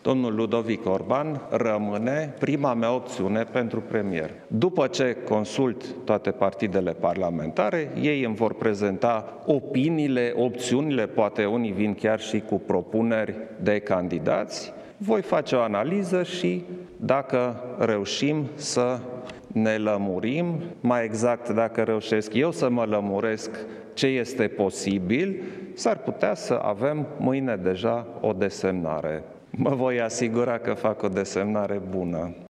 domnul Ludovic Orban rămâne prima mea opțiune pentru premier. După ce consult toate partidele parlamentare, ei îmi vor prezenta opiniile, opțiunile, poate unii vin chiar și cu propuneri de candidați. Voi face o analiză și, dacă reușim să ne lămurim, mai exact dacă reușesc eu să mă lămuresc ce este posibil, s-ar putea să avem mâine deja o desemnare. Mă voi asigura că fac o desemnare bună.